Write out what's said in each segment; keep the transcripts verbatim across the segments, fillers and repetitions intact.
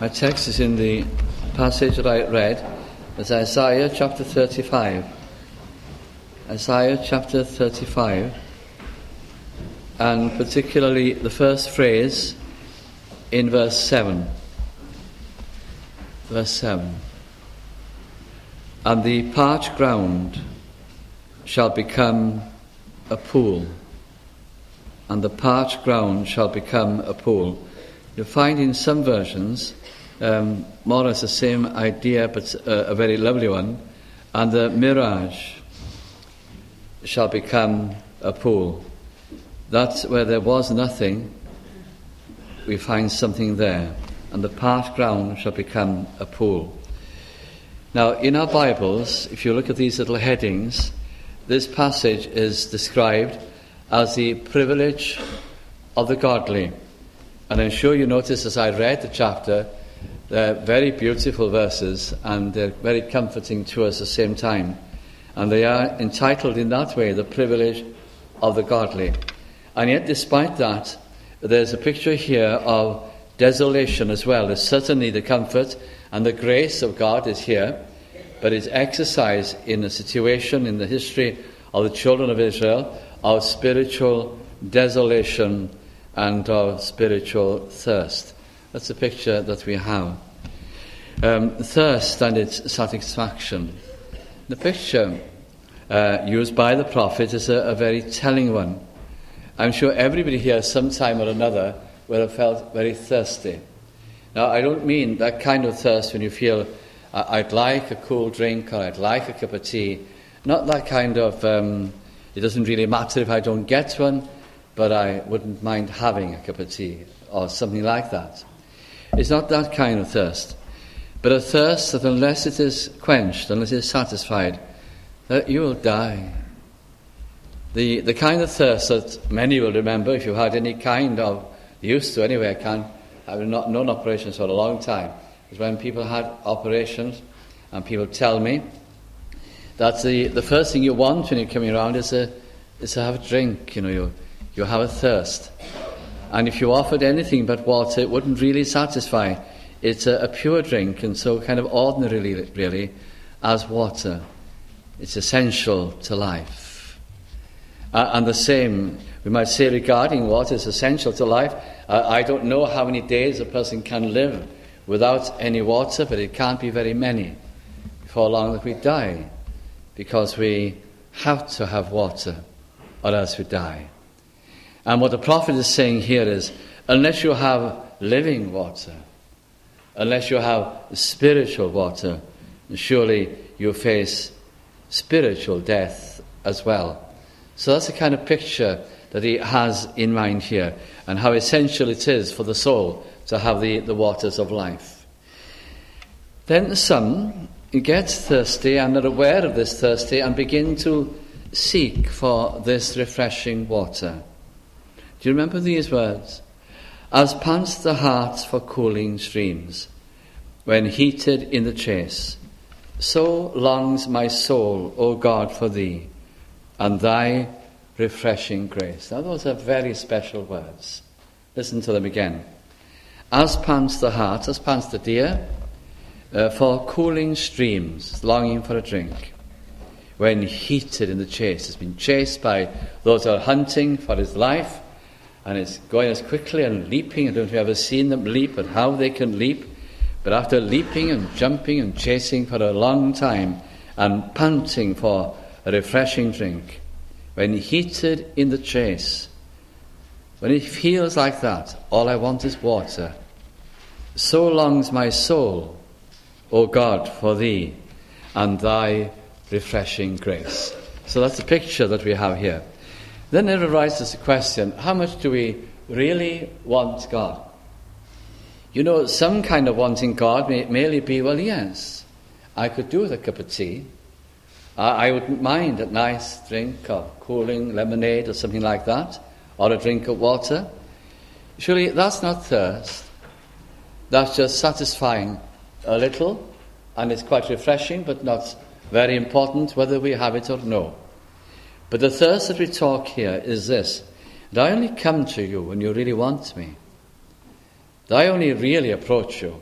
My text is in the passage that I read. It's Isaiah chapter thirty-five. Isaiah chapter thirty-five, and particularly the first phrase in verse seven. Verse seven. And the parched ground shall become a pool. And the parched ground shall become a pool. You'll find in some versions um, more or less the same idea, but uh, a very lovely one. And the mirage shall become a pool. That's where there was nothing, we find something there. And the parched ground shall become a pool. Now, in our Bibles, if you look at these little headings, this passage is described as the privilege of the godly. And I'm sure you noticed as I read the chapter, they're very beautiful verses and they're very comforting to us at the same time. And they are entitled in that way, the privilege of the godly. And yet, despite that, there's a picture here of desolation as well. There's certainly the comfort and the grace of God is here, but it's exercised in a situation in the history of the children of Israel of spiritual desolation and of spiritual thirst. That's the picture that we have. Um, thirst and its satisfaction. The picture uh, used by the prophet is a, a very telling one. I'm sure everybody here sometime or another will have felt very thirsty. Now, I don't mean that kind of thirst when you feel, uh, I'd like a cool drink or I'd like a cup of tea. Not that kind of, um, it doesn't really matter if I don't get one, but I wouldn't mind having a cup of tea or something like that. It's not that kind of thirst, but a thirst that unless it is quenched, unless it is satisfied, that you will die. The the kind of thirst that many will remember if you had any kind of, used to anyway, I can't, I've not known operations for a long time, is when people had operations and people tell me that the, the first thing you want when you're coming around is, a, is to have a drink, you know, you, you have a thirst. And if you offered anything but water, it wouldn't really satisfy. It's a, a pure drink, and so kind of ordinarily, really, as water. It's essential to life. Uh, and the same, we might say regarding what is essential to life. Uh, I don't know how many days a person can live without any water, but it can't be very many before long that we die, because we have to have water, or else we die. And what the prophet is saying here is, unless you have living water, unless you have spiritual water, surely you face spiritual death as well. So that's the kind of picture that he has in mind here, and how essential it is for the soul to have the, the waters of life. Then some get thirsty and are aware of this thirsty and begin to seek for this refreshing water. Do you remember these words? As pants the heart for cooling streams, when heated in the chase, so longs my soul, O God, for thee, and thy refreshing grace. Now those are very special words. Listen to them again. As pants the heart, as pants the deer, uh, for cooling streams, longing for a drink, when heated in the chase. Has been chased by those who are hunting for his life, and it's going as quickly and leaping. I don't know if you've ever seen them leap and how they can leap. But after leaping and jumping and chasing for a long time and panting for a refreshing drink, when heated in the chase, when it feels like that, all I want is water. So longs my soul, O God, for thee and thy refreshing grace. So that's the picture that we have here. Then it arises the question, how much do we really want God? You know, some kind of wanting God may merely be, well, yes, I could do with a cup of tea. I, I wouldn't mind a nice drink of cooling lemonade or something like that, or a drink of water. Surely that's not thirst. That's just satisfying a little, and it's quite refreshing, but not very important whether we have it or no. But the thirst that we talk here is this: that I only come to you when you really want me. That I only really approach you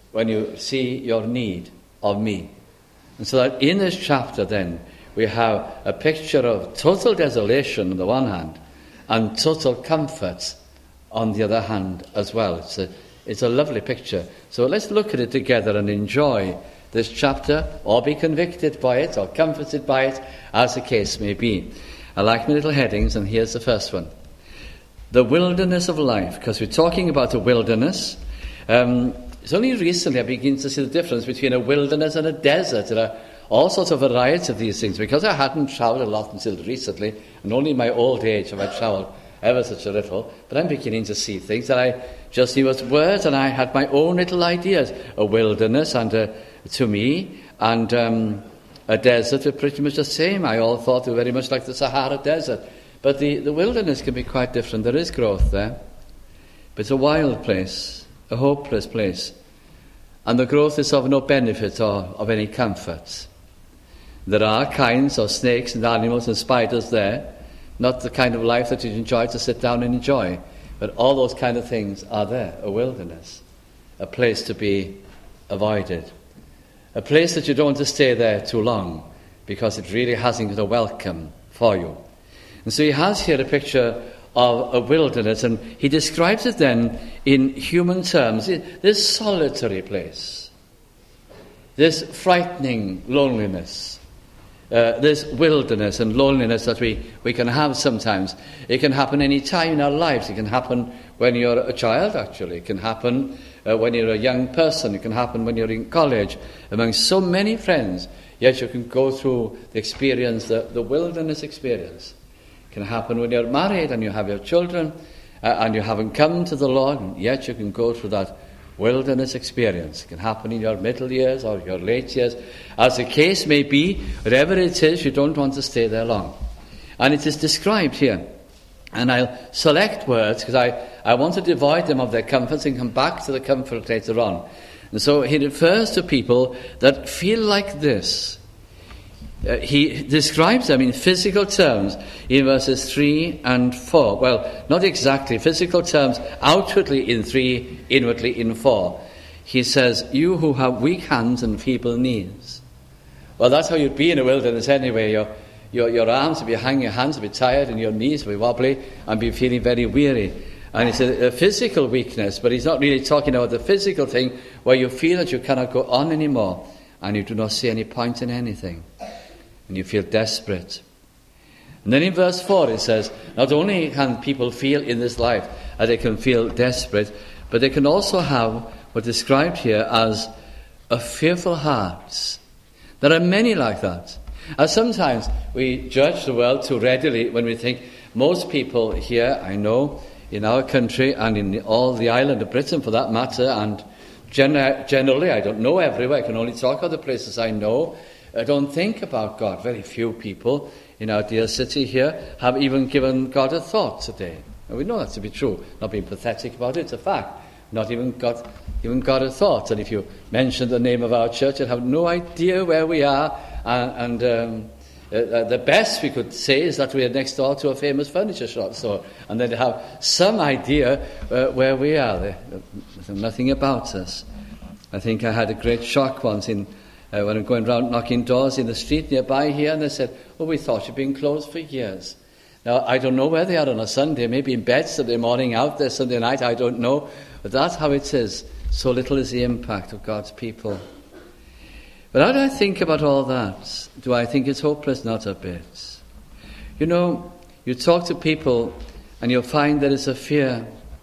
when you see your need of me. And so that in this chapter then, we have a picture of total desolation on the one hand, and total comfort on the other hand as well. It's a, it's a lovely picture. So let's look at it together and enjoy this chapter, or be convicted by it, or comforted by it, as the case may be. I like my little headings, and here's the first one. The wilderness of life, because we're talking about a wilderness. Um, it's only recently I begin to see the difference between a wilderness and a desert. There are all sorts of variety of these things, because I hadn't travelled a lot until recently, and only in my old age have I travelled ever such a little, but I'm beginning to see things that I just knew as words, and I had my own little ideas. A wilderness, and a, to me, and um, a desert are pretty much the same. I all thought they were very much like the Sahara Desert. But the, the wilderness can be quite different. There is growth there. But it's a wild place, a hopeless place. And the growth is of no benefit or of any comfort. There are kinds of snakes and animals and spiders there, not the kind of life that you enjoy to sit down and enjoy. But all those kind of things are there, a wilderness, a place to be avoided. A place that you don't want to stay there too long, because it really hasn't got a welcome for you. And so he has here a picture of a wilderness, and he describes it then in human terms. This solitary place, this frightening loneliness, uh, this wilderness and loneliness that we, we can have sometimes. It can happen any time in our lives. It can happen when you're a child, actually. It can happen uh, when you're a young person. It can happen when you're in college, among so many friends. Yet you can go through the experience, the, the wilderness experience. It can happen when you're married and you have your children uh, and you haven't come to the Lord, and yet you can go through that wilderness experience. It can happen in your middle years or your late years. As the case may be, wherever it is, you don't want to stay there long. And it is described here. And I'll select words because I, I want to divide them of their comforts and come back to the comfort later on. And so he refers to people that feel like this. Uh, he describes them in physical terms in verses three and four. Well, not exactly physical terms, outwardly in three, inwardly in four. He says, you who have weak hands and feeble knees. Well, that's how you'd be in a wilderness anyway. Your, your, your arms would be hanging, your hands would be tired, and your knees would be wobbly and be feeling very weary. And it's a, a physical weakness, but he's not really talking about the physical thing where you feel that you cannot go on anymore and you do not see any point in anything. And you feel desperate. And then in verse four it says, not only can people feel in this life that they can feel desperate, but they can also have what's described here as a fearful heart. There are many like that. And sometimes we judge the world too readily when we think most people here, I know, in our country and in all the island of Britain for that matter, and gen- generally, I don't know everywhere, I can only talk of the places I know, I don't think about God. Very few people in our dear city here have even given God a thought today. And we know that to be true. Not being pathetic about it, it's a fact. Not even got, even got a thought. And if you mention the name of our church, you'd have no idea where we are. And, and um, uh, the best we could say is that we are next door to a famous furniture shop store. And they'd have some idea uh, where we are. They know nothing about us. I think I had a great shock once in Uh, when I'm going round knocking doors in the street nearby here, and they said, oh, we thought you'd been closed for years. Now, I don't know where they are on a Sunday, maybe in bed Sunday morning, out there Sunday night, I don't know. But that's how it is. So little is the impact of God's people. But how do I think about all that? Do I think it's hopeless? Not a bit. You know, you talk to people and you'll find there is a fear.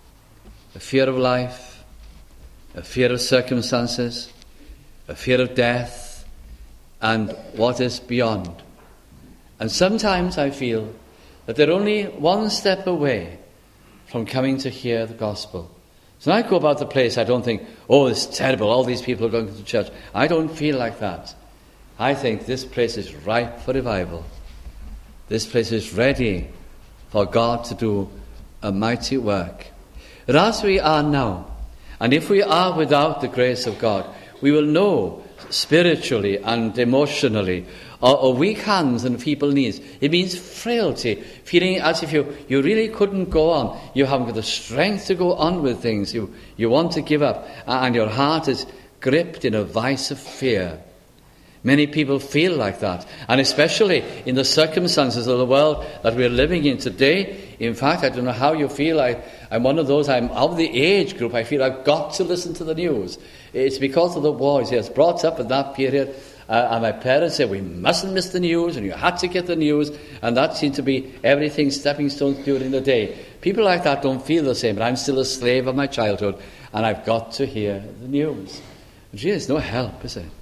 A fear of life. A fear of circumstances. A fear of death, and what is beyond. And sometimes I feel that they're only one step away from coming to hear the gospel. So when I go about the place, I don't think, oh, it's terrible, all these people are going to church. I don't feel like that. I think this place is ripe for revival. This place is ready for God to do a mighty work. But as we are now, and if we are without the grace of God, we will know spiritually and emotionally our, our weak hands and feeble knees. It means frailty, feeling as if you, you really couldn't go on. You haven't got the strength to go on with things. You, you want to give up, and your heart is gripped in a vice of fear. Many people feel like that, and especially in the circumstances of the world that we're living in today. In fact, I don't know how you feel. I, I'm one of those, I'm of the age group, I feel I've got to listen to the news. It's because of the war. I was brought up in that period, uh, and my parents said we mustn't miss the news, and you had to get the news, and that seemed to be everything, stepping stones during the day. People like that don't feel the same, but I'm still a slave of my childhood, and I've got to hear the news. It really is no help, is it?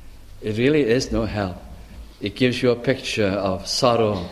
It really is no help. It gives you a picture of sorrow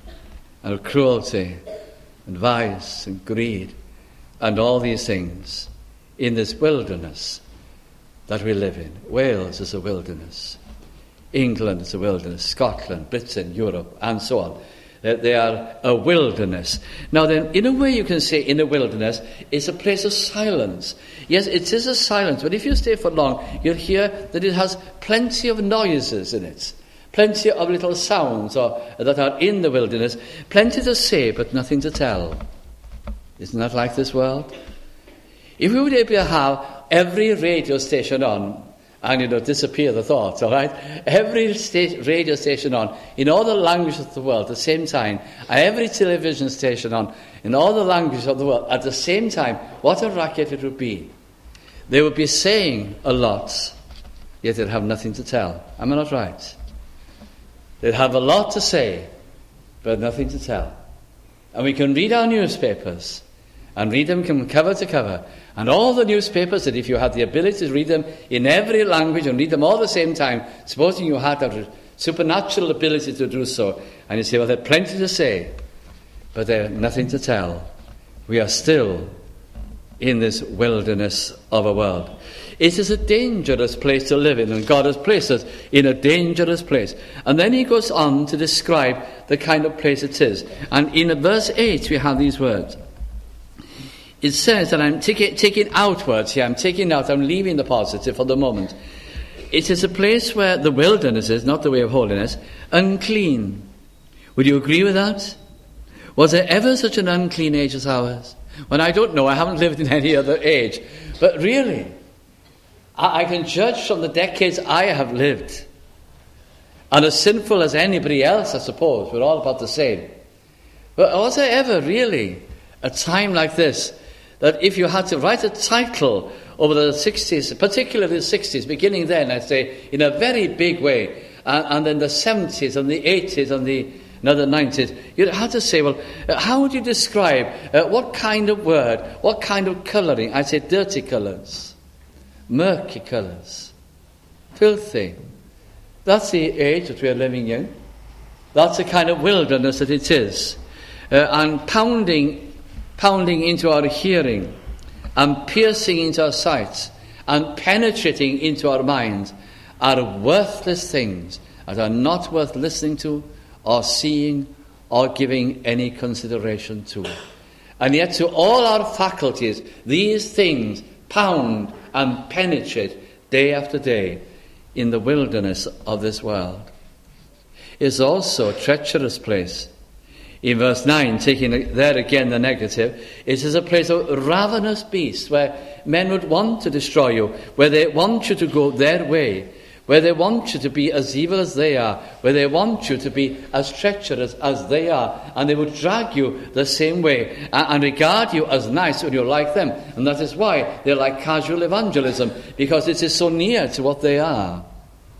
and of cruelty and vice and greed and all these things in this wilderness that we live in. Wales is a wilderness. England is a wilderness. Scotland, Britain, Europe, and so on. They are a wilderness. Now then, in a way you can say in a wilderness, it's a place of silence. Yes, it is a silence, but if you stay for long, you'll hear that it has plenty of noises in it. Plenty of little sounds or, that are in the wilderness. Plenty to say, but nothing to tell. Isn't that like this world? If we were able to have every radio station on, and, you know, disappear the thoughts, all right? Every sta- radio station on, in all the languages of the world at the same time, and every television station on, in all the languages of the world at the same time, what a racket it would be. They would be saying a lot, yet they'd have nothing to tell. Am I not right? They'd have a lot to say, but nothing to tell. And we can read our newspapers, and read them from cover to cover, and all the newspapers, that if you had the ability to read them in every language and read them all at the same time, supposing you had that supernatural ability to do so, and you say, well, there's plenty to say, but there's nothing to tell. We are still in this wilderness of a world. It is a dangerous place to live in, and God has placed us in a dangerous place. And then he goes on to describe the kind of place it is. And in verse eight we have these words. It says that I'm taking, taking outwards here, I'm taking out, I'm leaving the positive for the moment. It is a place where the wilderness is, not the way of holiness, unclean. Would you agree with that? Was there ever such an unclean age as ours? Well, I don't know, I haven't lived in any other age. But really, I, I can judge from the decades I have lived. And as sinful as anybody else, I suppose, we're all about the same. But was there ever really a time like this, that if you had to write a title over the sixties, particularly the sixties, beginning then, I'd say, in a very big way, and, and then the seventies and the eighties and the another nineties, you'd have to say, well, uh, how would you describe, uh, what kind of word, what kind of colouring? I'd say dirty colours, murky colours, filthy. That's the age that we're living in. That's the kind of wilderness that it is. Uh, and pounding pounding into our hearing, and piercing into our sight, and penetrating into our minds, are worthless things that are not worth listening to, or seeing, or giving any consideration to. And yet to all our faculties, these things pound and penetrate day after day in the wilderness of this world. It's also a treacherous place. In verse nine, taking there again the negative, it is a place of ravenous beasts, where men would want to destroy you, where they want you to go their way, where they want you to be as evil as they are, where they want you to be as treacherous as they are, and they would drag you the same way, and regard you as nice when you're like them. And that is why they're like casual evangelism, because it is so near to what they are. I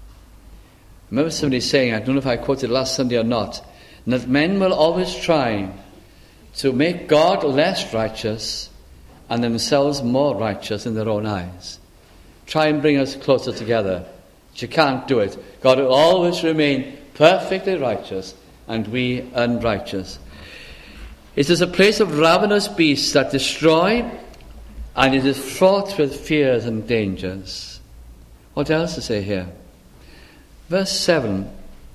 remember somebody saying, I don't know if I quoted last Sunday or not, that men will always try to make God less righteous and themselves more righteous in their own eyes. Try and bring us closer together. But you can't do it. God will always remain perfectly righteous and we unrighteous. It is a place of ravenous beasts that destroy, and it is fraught with fears and dangers. What else to say here? Verse seven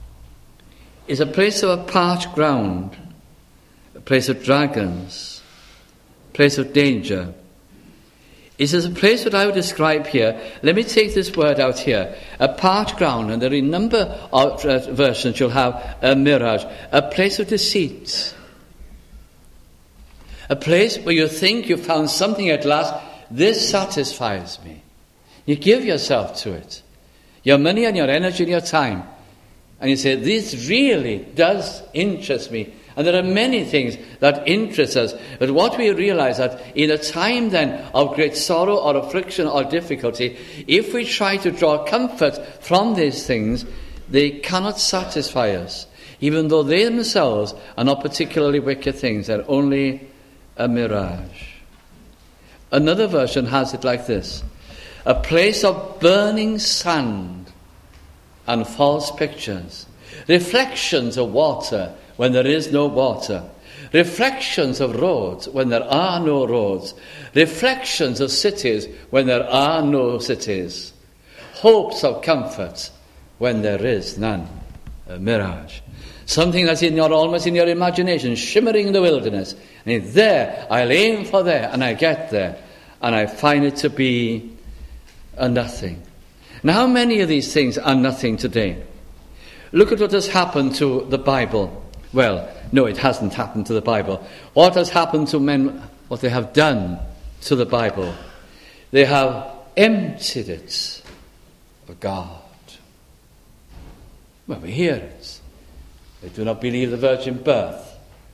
is a place of a parched ground, a place of dragons, a place of danger. It is a place that I would describe here. Let me take this word out here. A parched ground, and there are a number of uh, versions you'll have a mirage. A place of deceit. A place where you think you found something at last. This satisfies me. You give yourself to it. Your money and your energy and your time. And you say, this really does interest me. And there are many things that interest us. But what we realize that in a time then of great sorrow or affliction or difficulty, if we try to draw comfort from these things, they cannot satisfy us. Even though they themselves are not particularly wicked things, they're only a mirage. Another version has it like this: a place of burning sand and false pictures, reflections of water when there is no water, reflections of roads when there are no roads, reflections of cities when there are no cities, hopes of comfort when there is none. A mirage. Something that's in your, almost in your imagination, shimmering in the wilderness. And there, I'll aim for there, and I get there, and I find it to be a nothing. Now, how many of these things are nothing today? Look at what has happened to the Bible. Well, no, it hasn't happened to the Bible. What has happened to men, what they have done to the Bible? They have emptied it of God. Well, we hear it. They do not believe the virgin birth.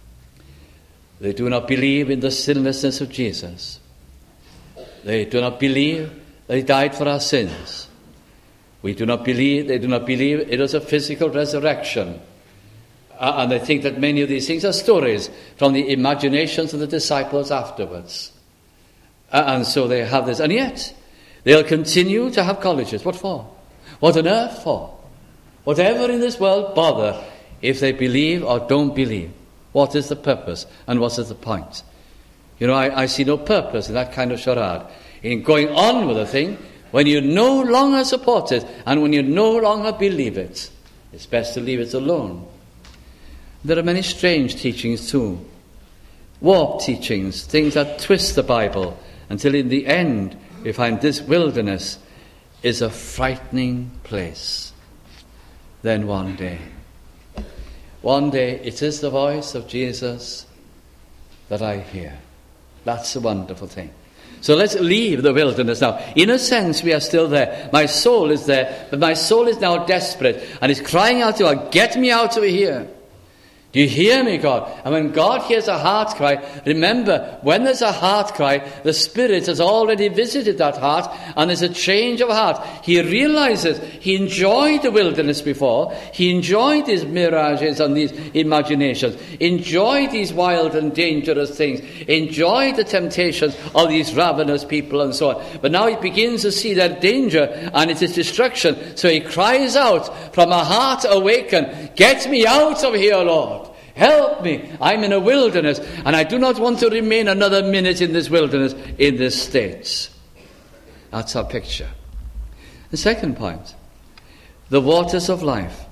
They do not believe in the sinlessness of Jesus. They do not believe that he died for our sins. We do not believe, they do not believe it was a physical resurrection. Uh, and they think that many of these things are stories from the imaginations of the disciples afterwards. Uh, and so they have this. And yet, they'll continue to have colleges. What for? What on earth for? Whatever in this world, bother if they believe or don't believe. What is the purpose and what is the point? You know, I, I see no purpose in that kind of charade, in going on with a thing when you no longer support it and when you no longer believe it. It's best to leave it alone. There are many strange teachings too. Warped teachings, things that twist the Bible until in the end we find this wilderness is a frightening place. Then one day, one day it is the voice of Jesus that I hear. That's a wonderful thing. So let's leave the wilderness now. In a sense, we are still there. My soul is there, but my soul is now desperate and is crying out to God, get me out of here. Do you hear me, God? And when God hears a heart cry, remember, when there's a heart cry, the Spirit has already visited that heart, and there's a change of heart. He realizes he enjoyed the wilderness before. He enjoyed these mirages and these imaginations, enjoyed these wild and dangerous things, enjoyed the temptations of these ravenous people and so on. But now he begins to see their danger and it is destruction. So he cries out from a heart awakened, get me out of here, Lord. Help me. I'm in a wilderness and I do not want to remain another minute in this wilderness, in this state. That's our picture. The second point, the waters of life.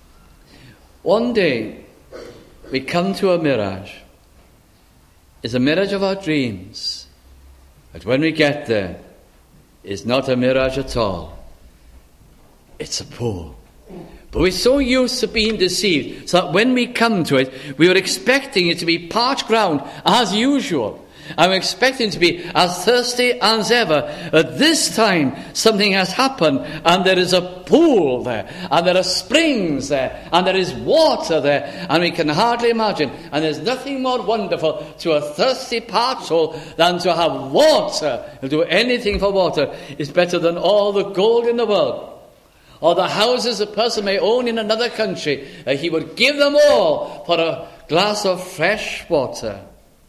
One day we come to a mirage. It's a mirage of our dreams. But when we get there, it's not a mirage at all. It's a pool. But we're so used to being deceived, so that when we come to it, we are expecting it to be parched ground as usual. I'm expecting it to be as thirsty as ever. At this time, something has happened, and there is a pool there, and there are springs there, and there is water there, and we can hardly imagine. And there's nothing more wonderful to a thirsty, parched soul than to have water. To do anything for water is better than all the gold in the world, or the houses a person may own in another country. Uh, he would give them all for a glass of fresh water.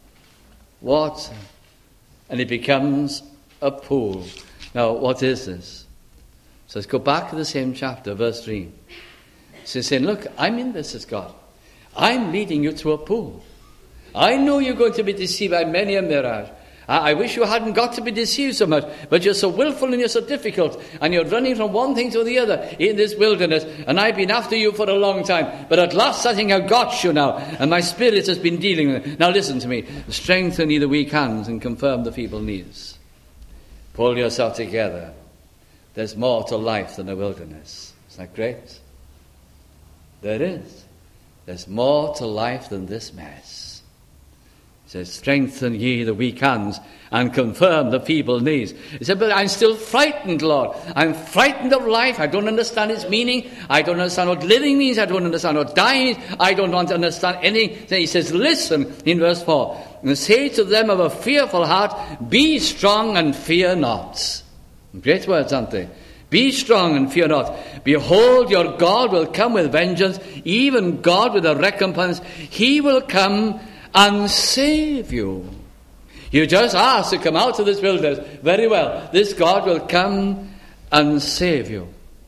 Water. And it becomes a pool. Now, what is this? So let's go back to the same chapter, verse three. So he's saying, look, I'm in this as God. I'm leading you to a pool. I know you're going to be deceived by many a mirage. I wish you hadn't got to be deceived so much, but you're so willful and you're so difficult, and you're running from one thing to the other in this wilderness, and I've been after you for a long time, but at last I think I've got you now, and my Spirit has been dealing with it. Now listen to me. Strengthen the weak hands and confirm the feeble knees. Pull yourself together. There's more to life than a wilderness. Isn't that great? There is. There's more to life than this mess. says, strengthen ye the weak hands and confirm the feeble knees. He said, but I'm still frightened, Lord. I'm frightened of life. I don't understand its meaning. I don't understand what living means. I don't understand what dying means. I don't want to understand anything. Then he says, listen in verse four. And say to them of a fearful heart, be strong and fear not. Great words, aren't they? Be strong and fear not. Behold, your God will come with vengeance, even God with a recompense. He will come and save you. You just asked to come out of this wilderness. Very well. This God will come and save you.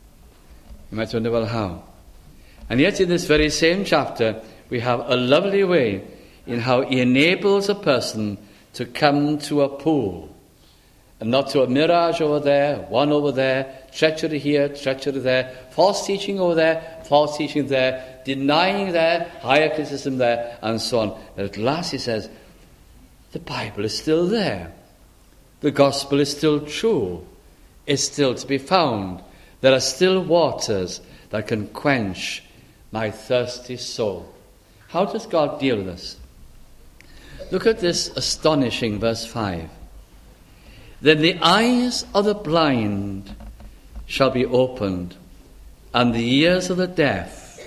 You might wonder, well, how? And yet in this very same chapter, we have a lovely way in how he enables a person to come to a pool. And not to a mirage over there, one over there, treachery here, treachery there, false teaching over there, false teaching there, denying there, higher criticism there, and so on. But at last he says, the Bible is still there. The gospel is still true. It's still to be found. There are still waters that can quench my thirsty soul. How does God deal with us? Look at this astonishing verse five. Then the eyes of the blind shall be opened, and the ears of the deaf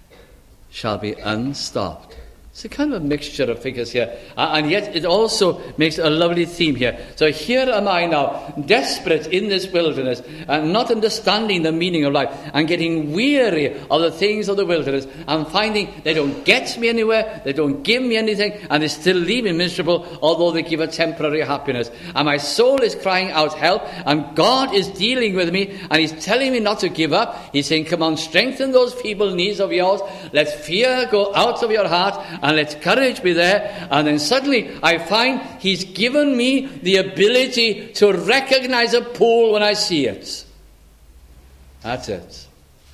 shall be unstopped. It's a kind of a mixture of figures here, and yet it also makes a lovely theme here. So here am I now, desperate in this wilderness, and not understanding the meaning of life, and getting weary of the things of the wilderness, and finding they don't get me anywhere, they don't give me anything, and they still leave me miserable, although they give a temporary happiness. And my soul is crying out help, and God is dealing with me, and he's telling me not to give up. He's saying, come on, strengthen those feeble knees of yours, let fear go out of your heart, and let courage be there. And then suddenly I find he's given me the ability to recognize a pool when I see it. That's it.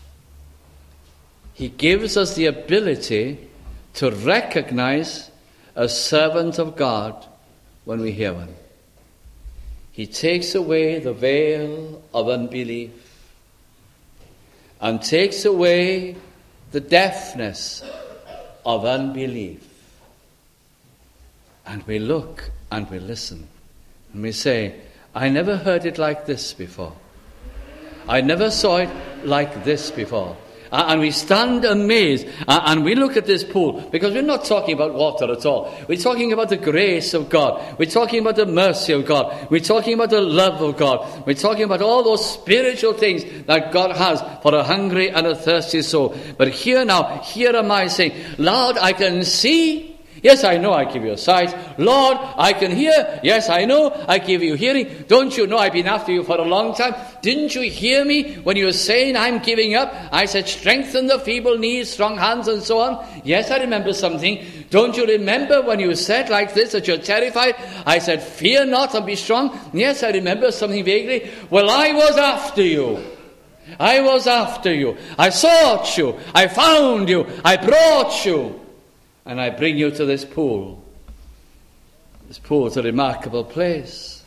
He gives us the ability to recognize a servant of God when we hear one. He takes away the veil of unbelief and takes away the deafness of unbelief. And we look and we listen. And we say, I never heard it like this before. I never saw it like this before. Uh, and we stand amazed, uh, and we look at this pool, because we're not talking about water at all. We're talking about the grace of God. We're talking about the mercy of God. We're talking about the love of God. We're talking about all those spiritual things that God has for a hungry and a thirsty soul. But here now, here am I saying, Lord, I can see. Yes, I know I give you a sight. Lord, I can hear. Yes, I know I give you hearing. Don't you know I've been after you for a long time? Didn't you hear me when you were saying I'm giving up? I said, strengthen the feeble knees, strong hands, and so on. Yes, I remember something. Don't you remember when you said like this that you're terrified? I said, fear not and be strong. Yes, I remember something vaguely. Well, I was after you. I was after you. I sought you. I found you. I brought you. And I bring you to this pool. This pool is a remarkable place.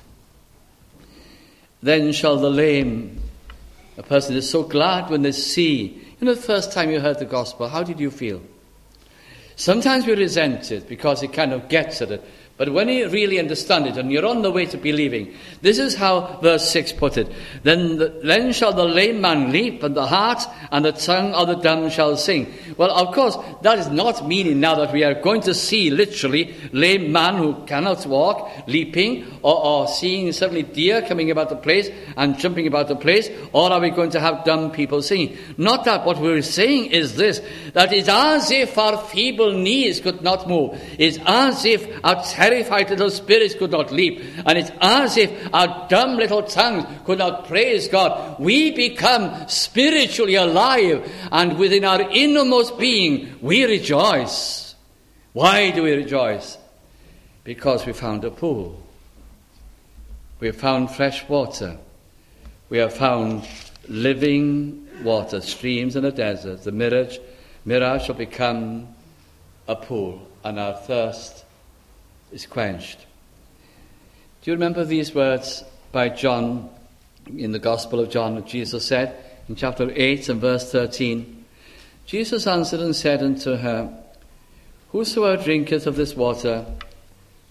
Then shall the lame, a person is so glad when they see. You know, the first time you heard the gospel, how did you feel? Sometimes we resent it because it kind of gets at it. But when you really understand it and you're on the way to believing, this is how verse six put it. Then, the, then shall the lame man leap, and the heart and the tongue of the dumb shall sing. Well, of course, that is not meaning now that we are going to see literally lame man who cannot walk, leaping, or, or seeing suddenly deer coming about the place and jumping about the place, or are we going to have dumb people singing? Not that. What we're saying is this, that it's as if our feeble knees could not move. It's as if our terrified little spirits could not leap, and it's as if our dumb little tongues could not praise God. We become spiritually alive, and within our innermost being we rejoice. Why do we rejoice? Because we found a pool. We have found fresh water. We have found living water, streams in a desert. The mirage, mirage shall become a pool, and our thirst is quenched. Do you remember these words by John in the Gospel of John? Jesus said in chapter eight and verse thirteen, Jesus answered and said unto her, whosoever drinketh of this water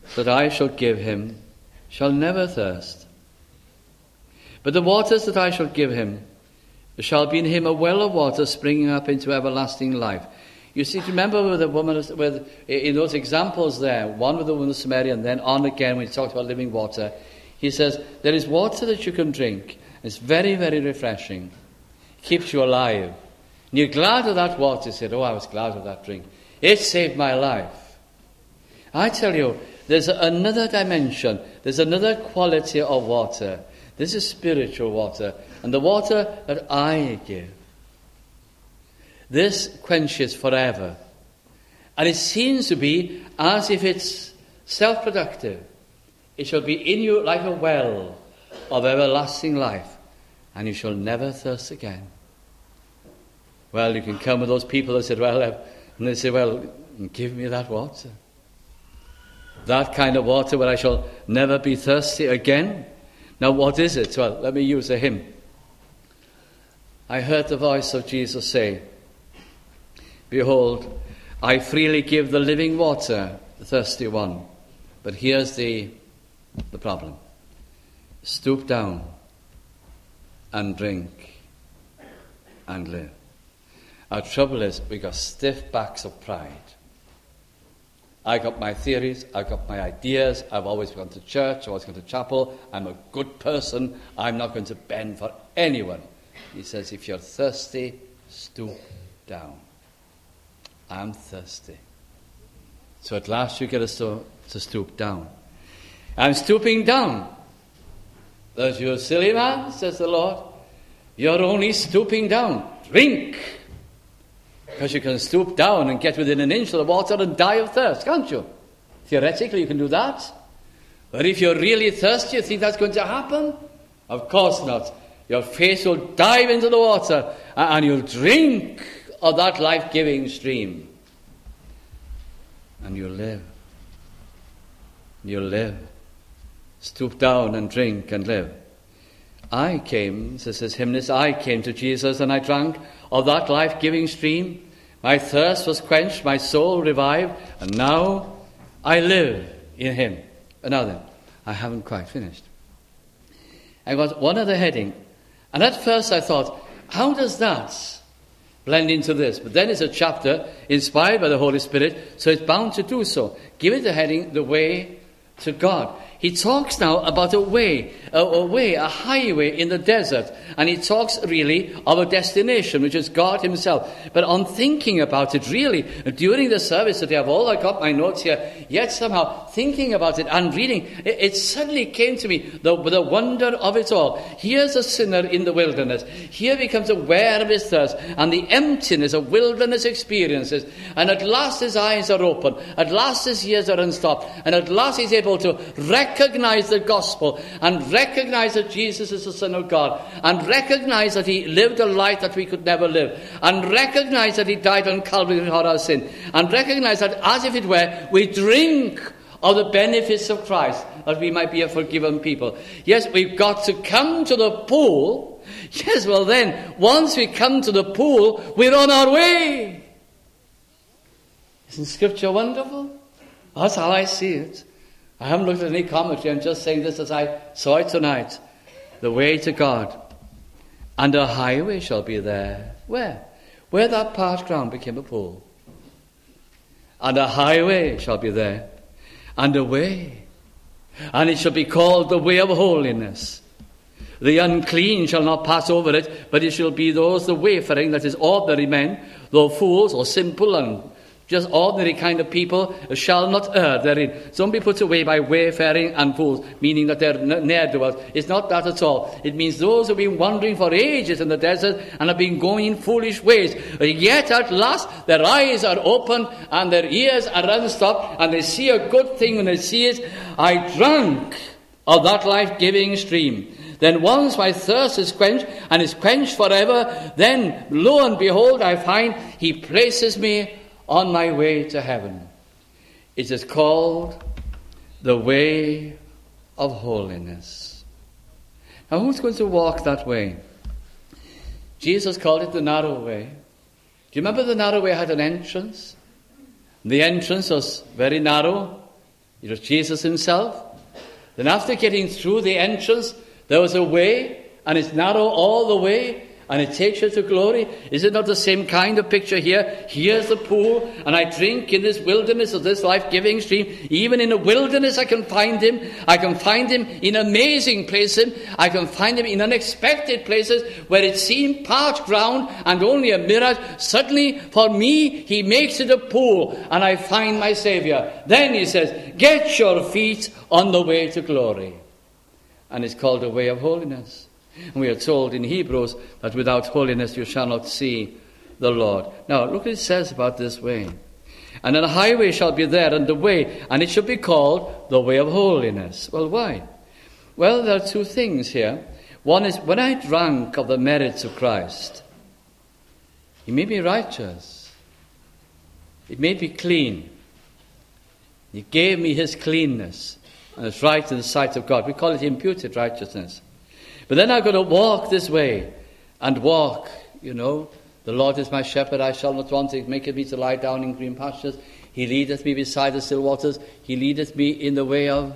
that I shall give him shall never thirst. But the waters that I shall give him shall be in him a well of water springing up into everlasting life. You see, remember with the woman, with, in those examples there, one with the woman of Samaria and then on again when he talks about living water, he says, there is water that you can drink. It's very, very refreshing. It keeps you alive. And you're glad of that water. You said, oh, I was glad of that drink. It saved my life. I tell you, there's another dimension. There's another quality of water. This is spiritual water. And the water that I give, this quenches forever. And it seems to be as if it's self-productive. It shall be in you like a well of everlasting life, and you shall never thirst again. Well, you can come with those people that said, well, and they say, well, give me that water. That kind of water where I shall never be thirsty again. Now, what is it? Well, let me use a hymn. I heard the voice of Jesus say, behold, I freely give the living water, the thirsty one. But here's the, the problem. Stoop down and drink and live. Our trouble is we got stiff backs of pride. I got my theories, I got my ideas, I've always gone to church, I've always gone to chapel, I'm a good person, I'm not going to bend for anyone. He says, if you're thirsty, stoop down. I'm thirsty. So at last you get us to, to stoop down. I'm stooping down. That's you silly man, says the Lord. You're only stooping down. Drink. Because you can stoop down and get within an inch of the water and die of thirst, can't you? Theoretically, you can do that. But if you're really thirsty, you think that's going to happen? Of course not. Your face will dive into the water and you'll drink of that life-giving stream. And you'll live. You'll live. Stoop down and drink and live. I came, says this hymnist, I came to Jesus and I drank of that life-giving stream. My thirst was quenched, my soul revived, and now I live in him. And now then, I haven't quite finished. I got one other heading. And at first I thought, how does that blend into this? But then it's a chapter inspired by the Holy Spirit, so it's bound to do so. Give it the heading, The Way to God. He talks now about a way, a, a way, a highway in the desert. And he talks really of a destination, which is God himself. But on thinking about it really, during the service today, I've all I got my notes here, yet somehow thinking about it and reading, it, it suddenly came to me, the, the wonder of it all. Here's a sinner in the wilderness. Here he becomes aware of his thirst and the emptiness of wilderness experiences. And at last his eyes are open. At last his ears are unstopped. And at last he's able to recognize Recognize the gospel and recognize that Jesus is the Son of God and recognize that he lived a life that we could never live and recognize that he died on Calvary for our sin and recognize that as if it were we drink of the benefits of Christ that we might be a forgiven people. Yes, we've got to come to the pool. Yes, well then, once we come to the pool, we're on our way. Isn't Scripture wonderful? That's how I see it. I haven't looked at any commentary. I'm just saying this as I saw it tonight. The way to God. And a highway shall be there. Where? Where that parched ground became a pool. And a highway shall be there. And a way. And it shall be called the way of holiness. The unclean shall not pass over it, but it shall be those, the wayfaring, that is ordinary men, though fools or simple and just ordinary kind of people, shall not err therein. Don't be put away by wayfaring and fools, meaning that they're ne'er-do-wells. It's not that at all. It means those who have been wandering for ages in the desert and have been going in foolish ways. Yet at last their eyes are open and their ears are unstopped and they see a good thing when they see it. I drank of that life-giving stream. Then once my thirst is quenched and is quenched forever, then lo and behold I find he places me on my way to heaven. It is called the way of holiness. Now who's going to walk that way? Jesus called it the narrow way. Do you remember the narrow way had an entrance? The entrance was very narrow. It was Jesus himself. Then after getting through the entrance, there was a way, and it's narrow all the way, and it takes you to glory. Is it not the same kind of picture here? Here's the pool, and I drink in this wilderness of this life-giving stream. Even in the wilderness I can find him. I can find him in amazing places. I can find him in unexpected places where it seemed parched ground and only a mirage. Suddenly, for me, he makes it a pool, and I find my Saviour. Then he says, get your feet on the way to glory. And it's called the way of holiness. And we are told in Hebrews that without holiness you shall not see the Lord. Now, look what it says about this way. And a highway shall be there, and the way, and it shall be called the way of holiness. Well, why? Well, there are two things here. One is, when I drank of the merits of Christ, he made me righteous. It made me clean. He gave me his cleanness, and it's right in the sight of God. We call it imputed righteousness. But then I've got to walk this way, and walk, you know. The Lord is my shepherd, I shall not want. He maketh me to lie down in green pastures. He leadeth me beside the still waters. He leadeth me in the way of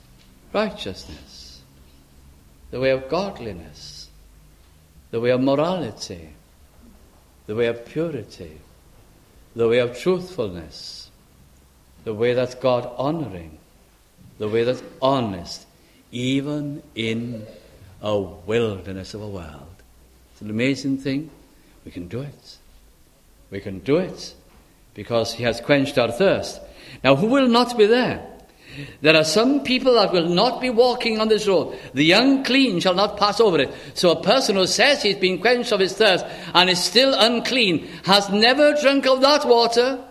righteousness, the way of godliness, the way of morality, the way of purity, the way of truthfulness, the way that's God-honoring, the way that's honest, even in a wilderness of a world. It's an amazing thing. We can do it. We can do it because he has quenched our thirst. Now, who will not be there? There are some people that will not be walking on this road. The unclean shall not pass over it. So a person who says he's been quenched of his thirst and is still unclean has never drunk of that water.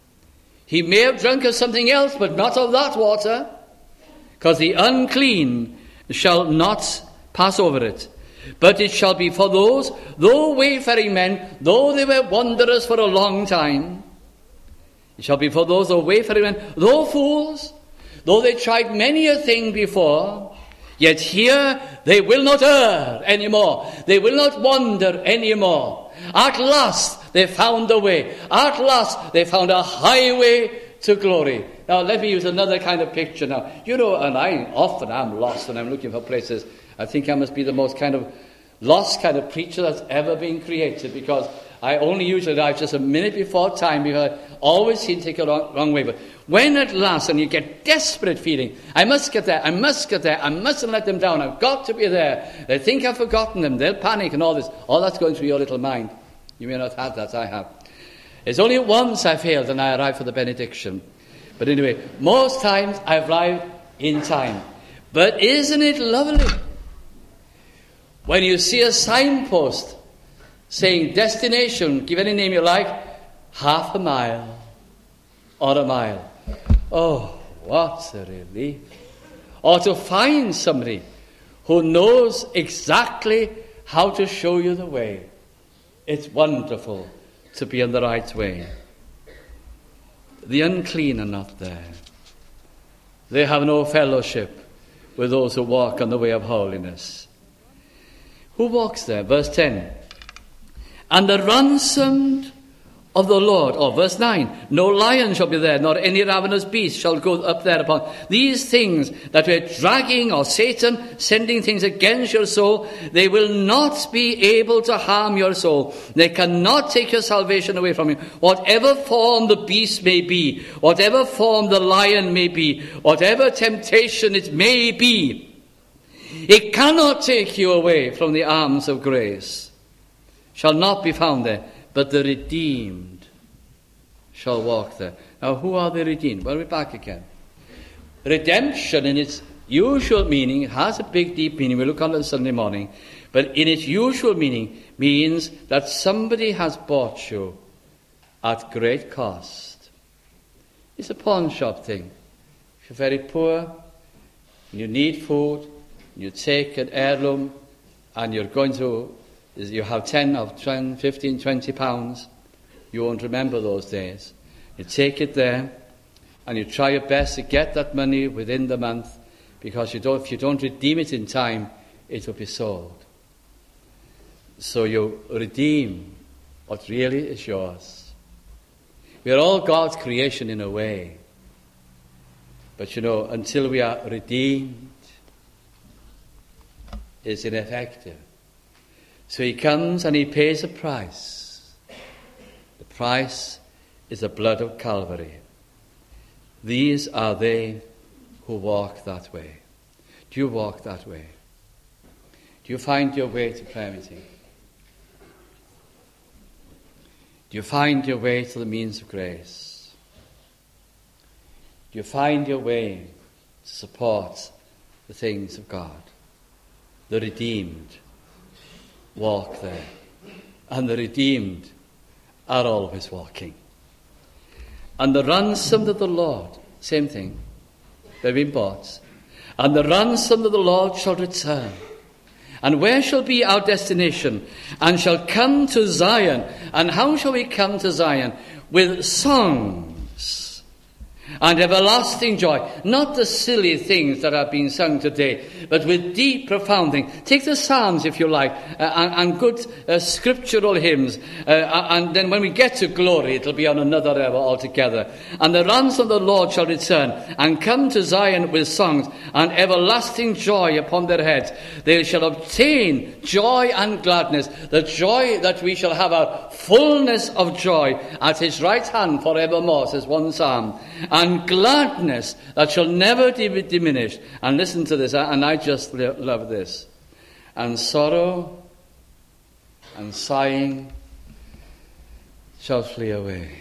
He may have drunk of something else, but not of that water, because the unclean shall not pass over it. But it shall be for those, though wayfaring men, though they were wanderers for a long time, it shall be for those, though wayfaring men, though fools, though they tried many a thing before, yet here they will not err anymore. They will not wander anymore. At last they found a way. At last they found a highway to glory. Now let me use another kind of picture now. You know, and I often am lost when I'm looking for places. I think I must be the most kind of lost kind of preacher that's ever been created, because I only usually arrive just a minute before time, because I always seem to take a wrong, wrong way. But when at last, and you get desperate feeling, I must get there, I must get there, I mustn't let them down, I've got to be there. They think I've forgotten them, they'll panic and all this. All that's going through your little mind. You may not have that, I have. It's only once I failed and I arrived for the benediction. But anyway, most times I've arrived in time. But isn't it lovely when you see a signpost saying destination, give any name you like, half a mile or a mile? Oh, what a relief. Or to find somebody who knows exactly how to show you the way. It's wonderful to be on the right way. The unclean are not there. They have no fellowship with those who walk on the way of holiness. Who walks there? Verse ten. And the ransomed of the Lord. Or verse nine. No lion shall be there, nor any ravenous beast shall go up thereupon. These things that we're dragging, or Satan sending things against your soul, they will not be able to harm your soul. They cannot take your salvation away from you. Whatever form the beast may be, whatever form the lion may be, whatever temptation it may be, it cannot take you away from the arms of grace. Shall not be found there, but the redeemed shall walk there. Now, who are the redeemed? Well, we're back again. Redemption in its usual meaning has a big, deep meaning. We look on it Sunday morning. But in its usual meaning means that somebody has bought you at great cost. It's a pawn shop thing. If you're very poor, and you need food, you take an heirloom, and you're going to, you have ten or ten, fifteen, twenty pounds. You won't remember those days. You take it there, and you try your best to get that money within the month, because you don't, if you don't redeem it in time, it will be sold. So you redeem what really is yours. We are all God's creation in a way. But you know, until we are redeemed, it's ineffective. So he comes and he pays a price. The price is the blood of Calvary. These are they who walk that way. Do you walk that way? Do you find your way to prayer meeting? Do you find your way to the means of grace? Do you find your way to support the things of God? The redeemed walk there. And the redeemed are always walking. And the ransomed of the Lord, same thing, they've been bought. And the ransomed of the Lord shall return. And where shall be our destination? And shall come to Zion. And how shall we come to Zion? With songs and everlasting joy. Not the silly things that are being sung today, but with deep, profound things. Take the Psalms, if you like, uh, and, and good uh, scriptural hymns. Uh, and then when we get to glory, it'll be on another level altogether. And the ransom of the Lord shall return, and come to Zion with songs, and everlasting joy upon their heads. They shall obtain joy and gladness, the joy that we shall have a fullness of joy at his right hand forevermore, says one psalm. And gladness that shall never be diminished. And listen to this, and I just love this. And sorrow and sighing shall flee away.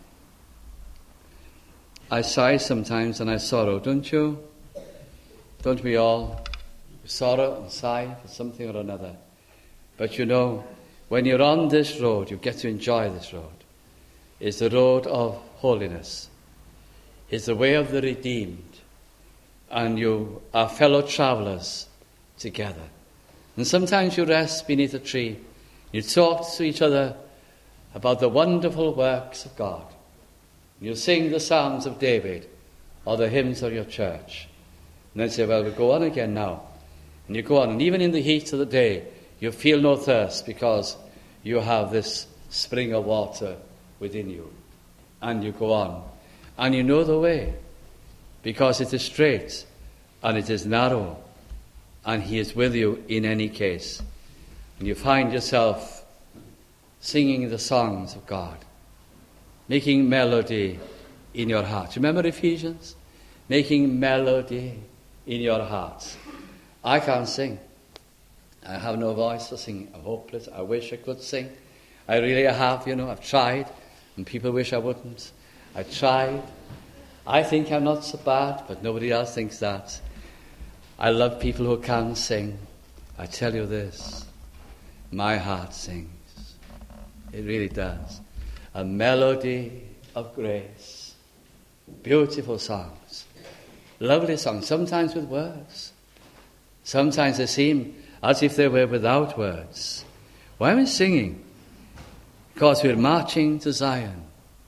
I sigh sometimes and I sorrow, don't you? Don't we all? Sorrow and sigh for something or another. But you know, when you're on this road, you get to enjoy this road. It's the road of holiness. It's the way of the redeemed. And you are fellow travelers together. And sometimes you rest beneath a tree. You talk to each other about the wonderful works of God. You sing the Psalms of David or the hymns of your church. And then say, well, we'll go on again now. And you go on. And even in the heat of the day, you feel no thirst because you have this spring of water within you. And you go on. And you know the way, because it is straight and it is narrow, and he is with you in any case. And you find yourself singing the songs of God, making melody in your heart. Remember Ephesians? Making melody in your hearts. I can't sing. I have no voice for singing. I'm hopeless. I wish I could sing. I really have, you know. I've tried, and people wish I wouldn't. I tried. I think I'm not so bad, but nobody else thinks that. I love people who can sing. I tell you this, my heart sings. It really does. A melody of grace. Beautiful songs. Lovely songs, sometimes with words. Sometimes they seem as if they were without words. Why are we singing? Because we're marching to Zion,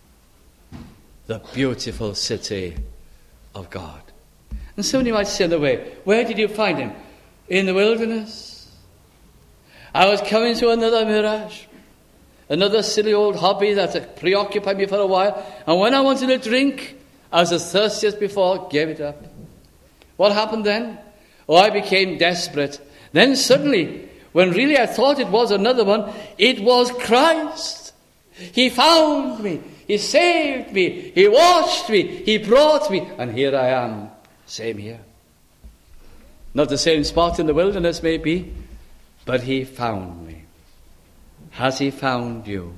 the beautiful city of God. And somebody might say on the way, where did you find him? In the wilderness. I was coming to another mirage, another silly old hobby that preoccupied me for a while. And when I wanted a drink, I was as thirsty as before, gave it up. What happened then? Oh, I became desperate. Then suddenly, when really I thought it was another one, it was Christ. He found me. He saved me. He washed me. He brought me. And here I am. Same here. Not the same spot in the wilderness, maybe, but he found me. Has he found you?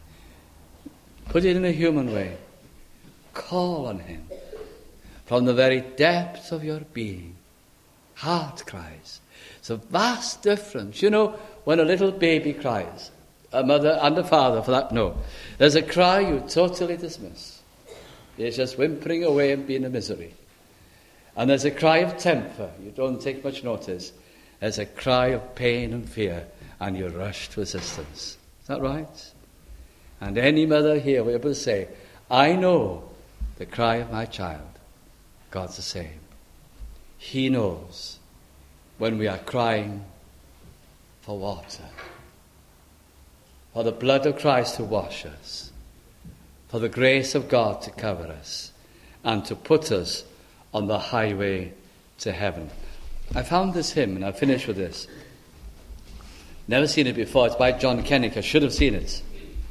Put it in a human way. Call on him from the very depths of your being. Heart cries. It's a vast difference. You know, when a little baby cries, a mother and a father, for that, no. There's a cry you totally dismiss. It's just whimpering away and being a misery. And there's a cry of temper. You don't take much notice. There's a cry of pain and fear, and you rush to assistance. Is that right? And any mother here will be able to say, I know the cry of my child. God's the same. He knows when we are crying for water, for the blood of Christ to wash us, for the grace of God to cover us, and to put us on the highway to heaven. I found this hymn, and I'll finish with this. Never seen it before. It's by John Kennick. I should have seen it.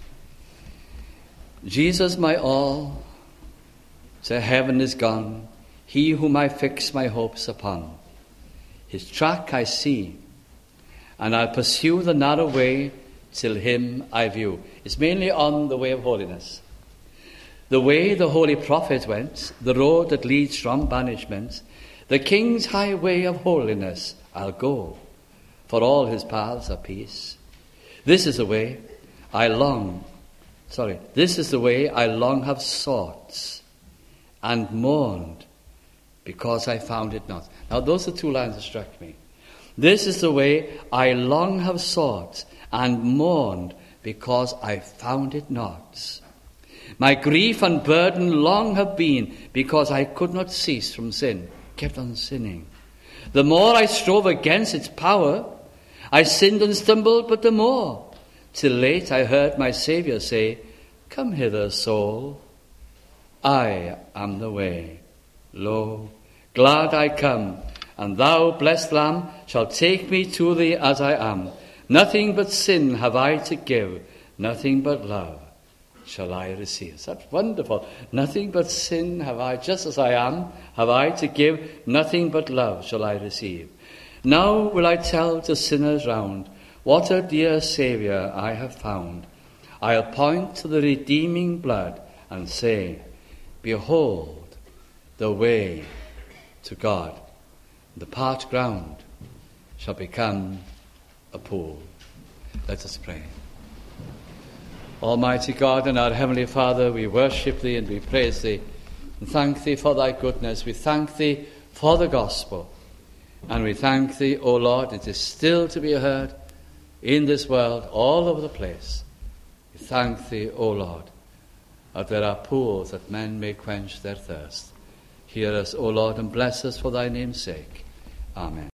Jesus, my all, to heaven is gone, he whom I fix my hopes upon. His track I see, and I'll pursue the narrow way till him I view. It's mainly on the way of holiness. The way the holy prophet went, the road that leads from banishment, the king's highway of holiness I'll go, for all his paths are peace. This is the way I long, sorry, this is the way I long have sought and mourned because I found it not. Now those are two lines that struck me. This is the way I long have sought and mourned because I found it not. My grief and burden long have been because I could not cease from sin, kept on sinning. The more I strove against its power, I sinned and stumbled but the more, till late I heard my Saviour say, come hither, soul, I am the way. Lo, glad I come, and thou, blessed Lamb, shalt take me to thee as I am. Nothing but sin have I to give, nothing but love shall I receive. That's wonderful. Nothing but sin have I, just as I am, have I to give, nothing but love shall I receive. Now will I tell to sinners round, what a dear Saviour I have found. I'll point to the redeeming blood and say, behold the way to God. The parched ground shall become a pool. Let us pray. Almighty God and our Heavenly Father, we worship Thee and we praise Thee and thank Thee for Thy goodness. We thank Thee for the gospel, and we thank Thee, O Lord, it is still to be heard in this world all over the place. We thank Thee, O Lord, that there are pools that men may quench their thirst. Hear us, O Lord, and bless us for Thy name's sake. Amen.